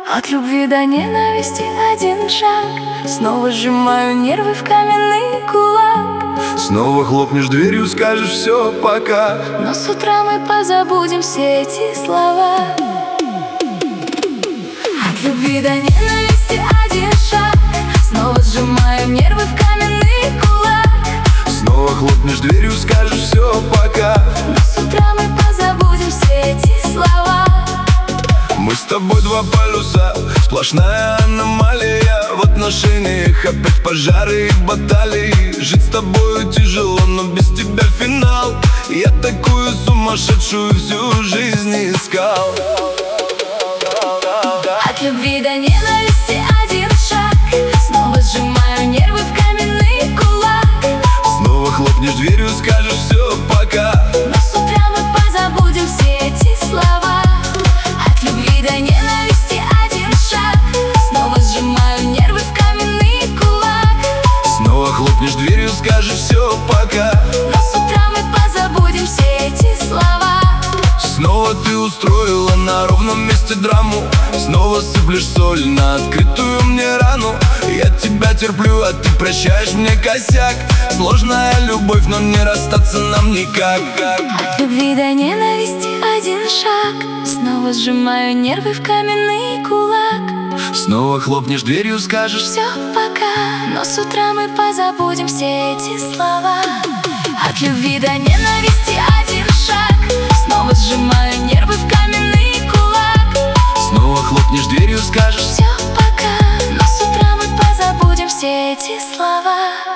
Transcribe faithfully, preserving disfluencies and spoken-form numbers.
От любви до ненависти один шаг. Снова сжимаю нервы в каменный кулак. Снова хлопнешь дверью, скажешь все, пока. Но с утра мы позабудем все эти слова. От любви до ненависти один шаг. Снова сжимаю нервы в каменный кулак. Снова хлопнешь дверью, скажешь все, пока. Но с утра мы позабудем все эти слова. Мы с тобой два полюса, сплошная аномалия. В отношениях опять пожары и баталии. Жить с тобою тяжело, но без тебя финал. Я такую сумасшедшую всю жизнь искал. От любви до ненависти один шаг. Снова сжимаю нервы в каменный кулак. Снова хлопнешь дверью, скажешь все, пока. Но с утра мы позабудем все эти слова. От любви до ненависти один шаг. Снова сжимаю нервы в каменный кулак. Снова хлопнешь дверью, скажешь все, пока. Но с утра мы позабудем все эти слова. Снова ты устроила на ровном месте драму. Снова сыплешь соль на открытую мне рану. Я тебя терплю, а ты прощаешь мне косяк. Сложная любовь, но не расстаться нам никак. От любви до ненависти один шаг. Снова сжимаю нервы в каменный кулак. Снова хлопнешь дверью, скажешь все, пока. Но с утра мы позабудем все эти слова. От любви до ненависти один шаг. Снова сжимаю нервы в каменный кулак. Снова хлопнешь дверью, скажешь все, пока. Но с утра мы позабудем все эти слова.